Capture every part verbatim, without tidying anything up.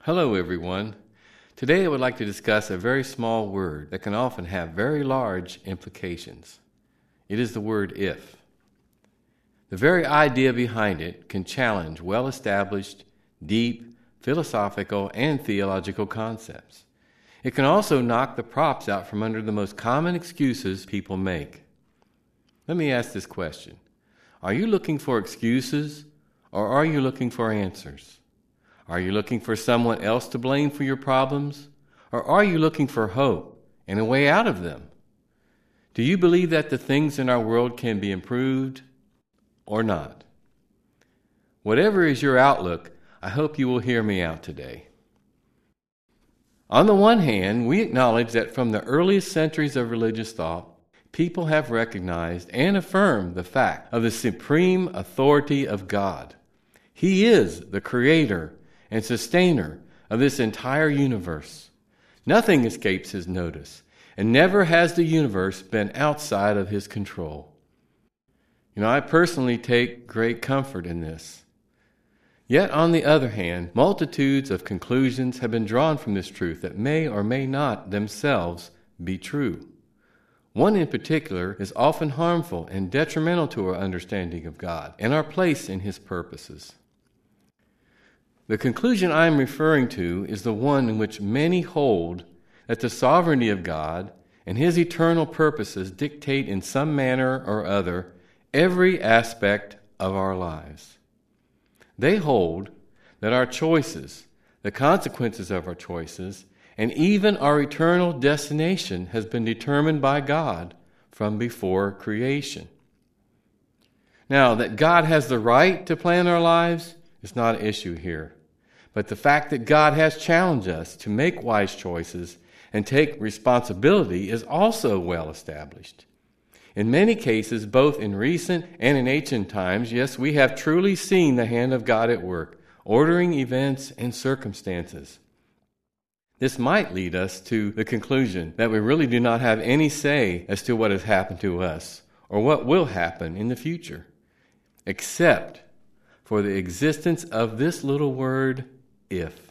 Hello everyone. Today I would like to discuss a very small word that can often have very large implications. It is the word if. The very idea behind it can challenge well-established, deep, philosophical, and theological concepts. It can also knock the props out from under the most common excuses people make. Let me ask this question. Are you looking for excuses or are you looking for answers? Are you looking for someone else to blame for your problems? Or are you looking for hope and a way out of them? Do you believe that the things in our world can be improved or not? Whatever is your outlook, I hope you will hear me out today. On the one hand, we acknowledge that from the earliest centuries of religious thought, people have recognized and affirmed the fact of the supreme authority of God. He is the creator and sustainer of this entire universe. Nothing escapes his notice, and never has the universe been outside of his control. You know, I personally take great comfort in this. Yet, on the other hand, multitudes of conclusions have been drawn from this truth that may or may not themselves be true. One in particular is often harmful and detrimental to our understanding of God and our place in his purposes. The conclusion I am referring to is the one in which many hold that the sovereignty of God and his eternal purposes dictate in some manner or other every aspect of our lives. They hold that our choices, the consequences of our choices, and even our eternal destination has been determined by God from before creation. Now, that God has the right to plan our lives is not an issue here. But the fact that God has challenged us to make wise choices and take responsibility is also well established. In many cases, both in recent and in ancient times, yes, we have truly seen the hand of God at work, ordering events and circumstances. This might lead us to the conclusion that we really do not have any say as to what has happened to us or what will happen in the future, except for the existence of this little word, if.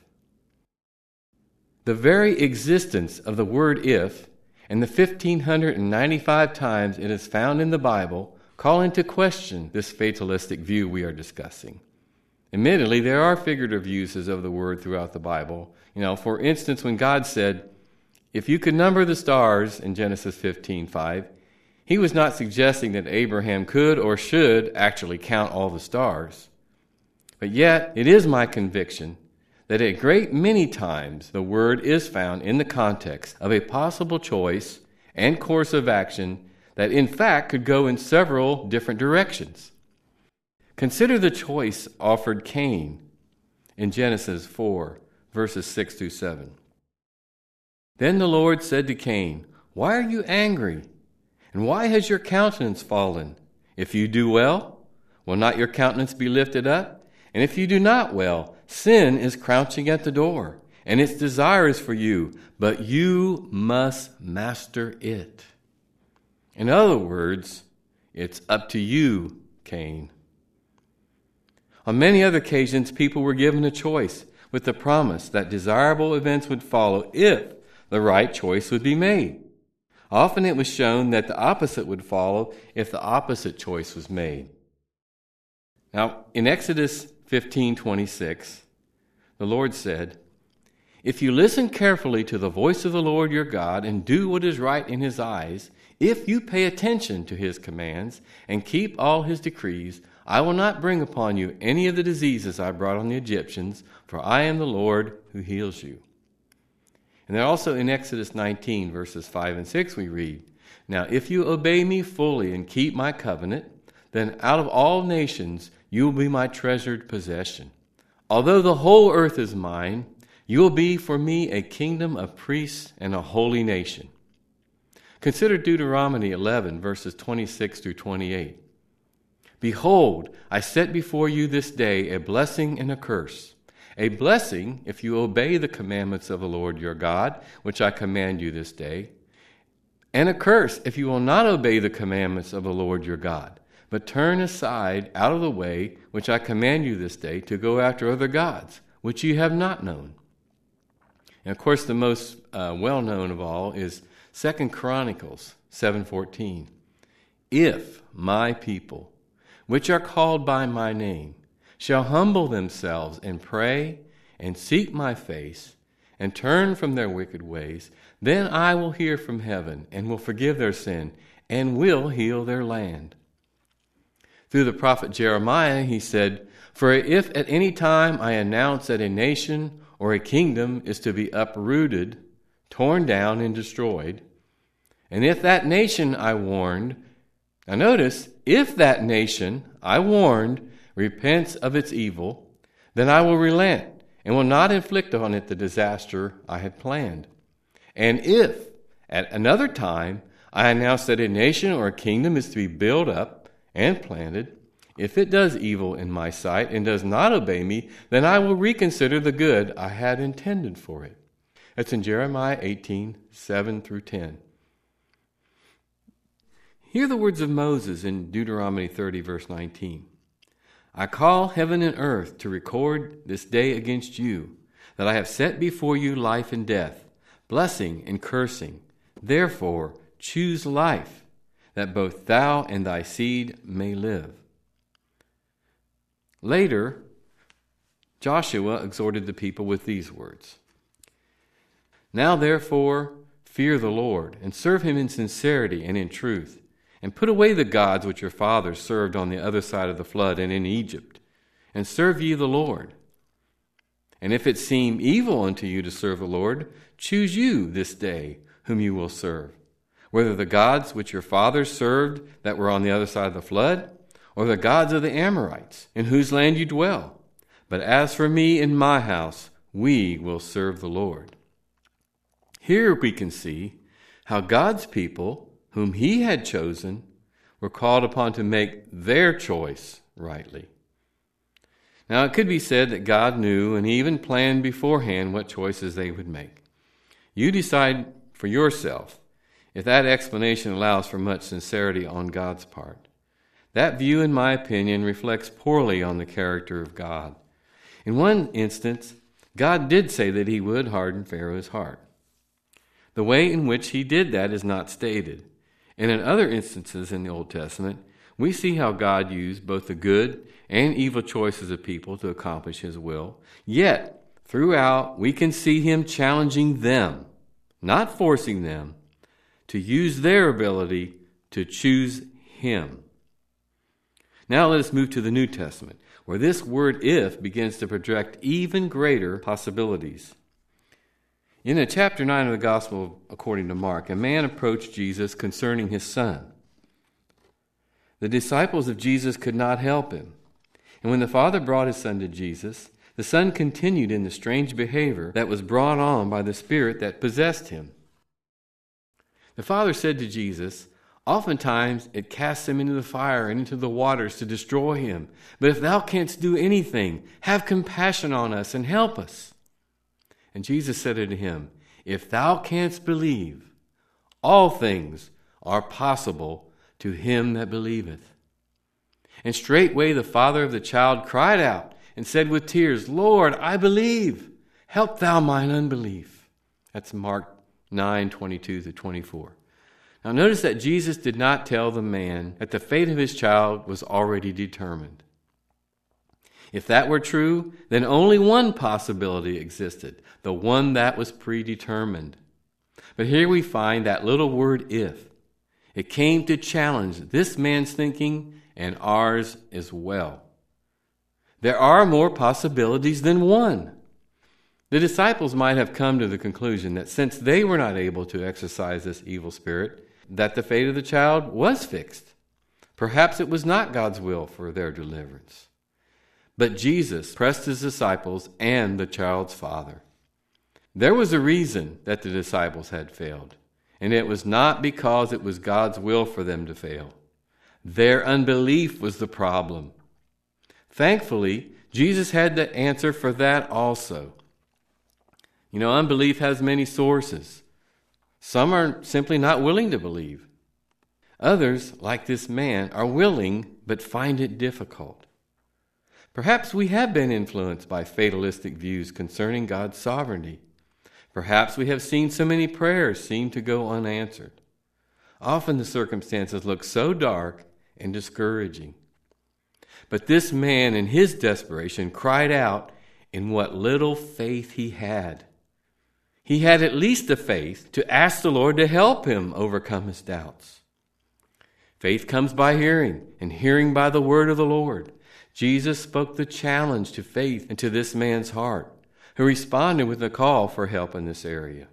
The very existence of the word if and the one thousand five hundred ninety-five times it is found in the Bible call into question this fatalistic view we are discussing. Admittedly, there are figurative uses of the word throughout the Bible. You know, for instance, when God said, if you could number the stars in Genesis fifteen five, he was not suggesting that Abraham could or should actually count all the stars. But yet, it is my conviction that a great many times the word is found in the context of a possible choice and course of action that in fact could go in several different directions. Consider the choice offered Cain in Genesis four, verses six through seven. Then the Lord said to Cain, "Why are you angry? And why has your countenance fallen? If you do well, will not your countenance be lifted up? And if you do not well, sin is crouching at the door, and its desire is for you, but you must master it." In other words, it's up to you, Cain. On many other occasions, people were given a choice with the promise that desirable events would follow if the right choice would be made. Often it was shown that the opposite would follow if the opposite choice was made. Now, in Exodus fifteen twenty-six, the Lord said, "If you listen carefully to the voice of the Lord your God and do what is right in his eyes, if you pay attention to his commands and keep all his decrees, I will not bring upon you any of the diseases I brought on the Egyptians, for I am the Lord who heals you." And then also in Exodus nineteen, verses five and six, we read, "Now if you obey me fully and keep my covenant, then out of all nations you will be my treasured possession. Although the whole earth is mine, you will be for me a kingdom of priests and a holy nation." Consider Deuteronomy eleven, verses twenty-six through twenty-eight. "Behold, I set before you this day a blessing and a curse. A blessing if you obey the commandments of the Lord your God, which I command you this day, and a curse if you will not obey the commandments of the Lord your God, but turn aside out of the way which I command you this day to go after other gods, which you have not known. And of course, the most uh, well-known of all is Second Chronicles seven fourteen. If my people, which are called by my name, shall humble themselves and pray and seek my face and turn from their wicked ways, then I will hear from heaven and will forgive their sin and will heal their land. Through the prophet Jeremiah, he said, for if at any time I announce that a nation or a kingdom is to be uprooted, torn down, and destroyed, and if that nation I warned, now notice, if that nation I warned repents of its evil, then I will relent and will not inflict on it the disaster I had planned. And if at another time I announce that a nation or a kingdom is to be built up and planted, if it does evil in my sight and does not obey me, then I will reconsider the good I had intended for it. That's in Jeremiah eighteen, seven through ten. Hear the words of Moses in Deuteronomy thirty, verse nineteen. I call heaven and earth to record this day against you, that I have set before you life and death, blessing and cursing. Therefore, choose life, that both thou and thy seed may live. Later, Joshua exhorted the people with these words. Now therefore, fear the Lord, and serve him in sincerity and in truth, and put away the gods which your fathers served on the other side of the flood and in Egypt, and serve ye the Lord. And if it seem evil unto you to serve the Lord, choose you this day whom you will serve, whether the gods which your fathers served that were on the other side of the flood, or the gods of the Amorites, in whose land you dwell. But as for me and my house, we will serve the Lord. Here we can see how God's people, whom he had chosen, were called upon to make their choice rightly. Now, it could be said that God knew and even planned beforehand what choices they would make. You decide for yourself if that explanation allows for much sincerity on God's part. That view, in my opinion, reflects poorly on the character of God. In one instance, God did say that he would harden Pharaoh's heart. The way in which he did that is not stated. And in other instances in the Old Testament, we see how God used both the good and evil choices of people to accomplish his will. Yet, throughout, we can see him challenging them, not forcing them, to use their ability to choose him. Now let us move to the New Testament, where this word if begins to project even greater possibilities. In chapter nine of the Gospel according to Mark, a man approached Jesus concerning his son. The disciples of Jesus could not help him. And when the father brought his son to Jesus, the son continued in the strange behavior that was brought on by the spirit that possessed him. The father said to Jesus, oftentimes it casts him into the fire and into the waters to destroy him. But if thou canst do anything, have compassion on us and help us. And Jesus said unto him, if thou canst believe, all things are possible to him that believeth. And straightway the father of the child cried out and said with tears, Lord, I believe. Help thou mine unbelief. That's Mark nine, twenty-two to twenty-four. Now notice that Jesus did not tell the man that the fate of his child was already determined. If that were true, then only one possibility existed, the one that was predetermined. But here we find that little word if. It came to challenge this man's thinking and ours as well. There are more possibilities than one. The disciples might have come to the conclusion that since they were not able to exorcise this evil spirit, that the fate of the child was fixed. Perhaps it was not God's will for their deliverance. But Jesus pressed his disciples and the child's father. There was a reason that the disciples had failed, and it was not because it was God's will for them to fail. Their unbelief was the problem. Thankfully, Jesus had the answer for that also. You know, unbelief has many sources. Some are simply not willing to believe. Others, like this man, are willing but find it difficult. Perhaps we have been influenced by fatalistic views concerning God's sovereignty. Perhaps we have seen so many prayers seem to go unanswered. Often the circumstances look so dark and discouraging. But this man in his desperation cried out in what little faith he had. He had at least the faith to ask the Lord to help him overcome his doubts. Faith comes by hearing, and hearing by the word of the Lord. Jesus spoke the challenge to faith into this man's heart, who responded with a call for help in this area.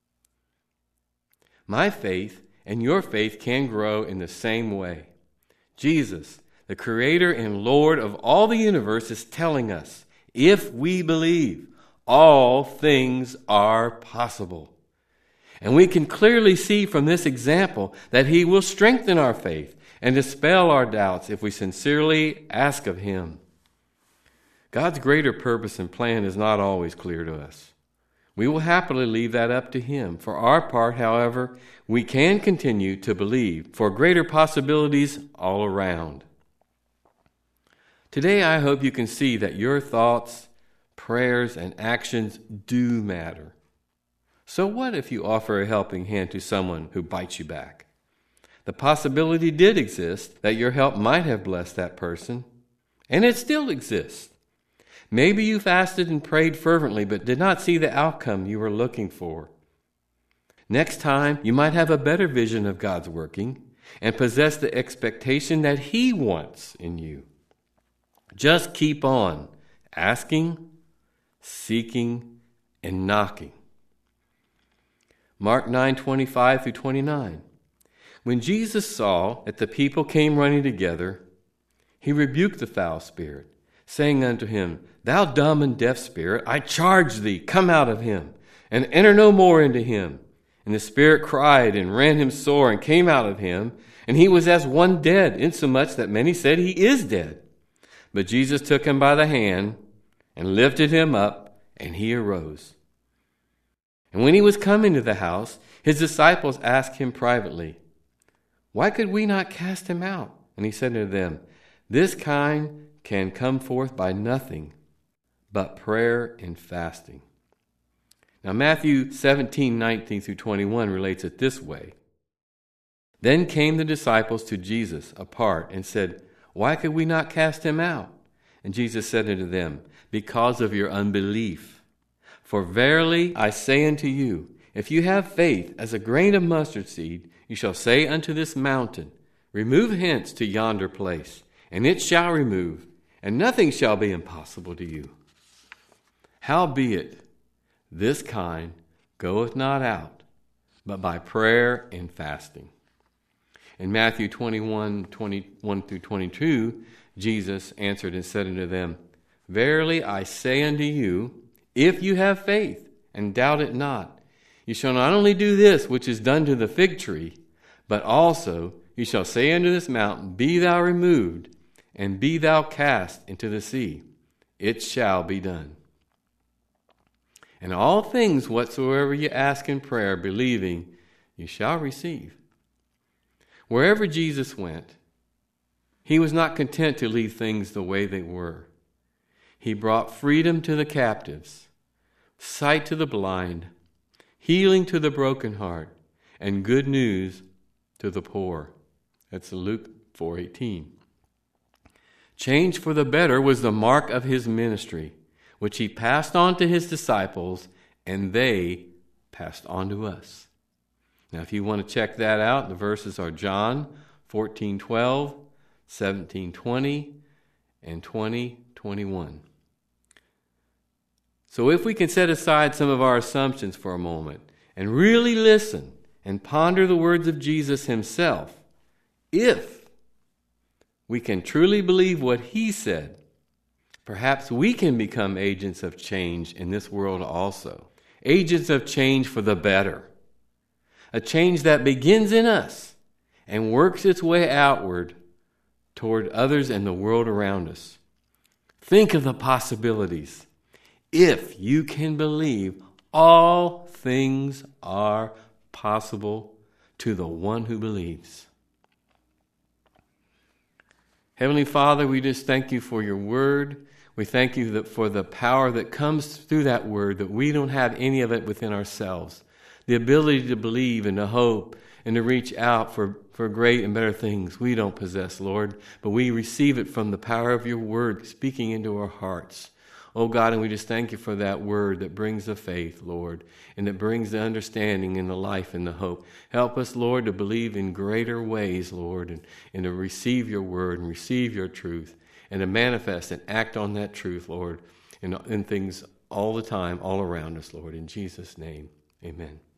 My faith and your faith can grow in the same way. Jesus, the Creator and Lord of all the universe, is telling us, if we believe, all things are possible. And we can clearly see from this example that He will strengthen our faith and dispel our doubts if we sincerely ask of Him. God's greater purpose and plan is not always clear to us. We will happily leave that up to Him. For our part, however, we can continue to believe for greater possibilities all around. Today, I hope you can see that your thoughts, prayers, and actions do matter. So what if you offer a helping hand to someone who bites you back? The possibility did exist that your help might have blessed that person, and it still exists. Maybe you fasted and prayed fervently but did not see the outcome you were looking for. Next time, you might have a better vision of God's working and possess the expectation that He wants in you. Just keep on asking, seeking, and knocking. Mark nine twenty-five through twenty-nine. When Jesus saw that the people came running together, He rebuked the foul spirit, saying unto him, Thou dumb and deaf spirit, I charge thee, come out of him, and enter no more into him. And the spirit cried and ran him sore, and came out of him, and he was as one dead, insomuch that many said, He is dead. But Jesus took him by the hand, and lifted him up, and he arose. And when he was come into the house, his disciples asked him privately, Why could we not cast him out? And he said unto them, This kind can come forth by nothing but prayer and fasting. Now Matthew seventeen, nineteen through twenty-one relates it this way. Then came the disciples to Jesus apart and said, Why could we not cast him out? And Jesus said unto them, Because of your unbelief. For verily I say unto you, if you have faith as a grain of mustard seed, you shall say unto this mountain, Remove hence to yonder place, and it shall remove, and nothing shall be impossible to you. Howbeit, this kind goeth not out, but by prayer and fasting. In Matthew twenty-one, twenty-one through twenty-two, Jesus answered and said unto them, Verily I say unto you, if you have faith, and doubt it not, you shall not only do this which is done to the fig tree, but also you shall say unto this mountain, Be thou removed, and be thou cast into the sea. It shall be done. And all things whatsoever you ask in prayer, believing, you shall receive. Wherever Jesus went, He was not content to leave things the way they were. He brought freedom to the captives, sight to the blind, healing to the broken heart, and good news to the poor. That's Luke four eighteen. Change for the better was the mark of His ministry, which He passed on to His disciples, and they passed on to us. Now, if you want to check that out, the verses are John fourteen twelve, seventeen twenty, and twenty twenty-one. So if we can set aside some of our assumptions for a moment and really listen and ponder the words of Jesus Himself, if we can truly believe what He said, perhaps we can become agents of change in this world also. Agents of change for the better. A change that begins in us and works its way outward toward others and the world around us. Think of the possibilities. If you can believe, all things are possible to the one who believes. Heavenly Father, we just thank You for Your word. We thank you that for the power that comes through that word, that we don't have any of it within ourselves. The ability to believe and to hope and to reach out for, for great and better things we don't possess, Lord, but we receive it from the power of your word speaking into our hearts. Oh God, and we just thank you for that word that brings the faith, Lord, and that brings the understanding and the life and the hope. Help us, Lord, to believe in greater ways, Lord, and, and to receive your word and receive your truth and to manifest and act on that truth, Lord, in, in things all the time, all around us, Lord. In Jesus' name, amen.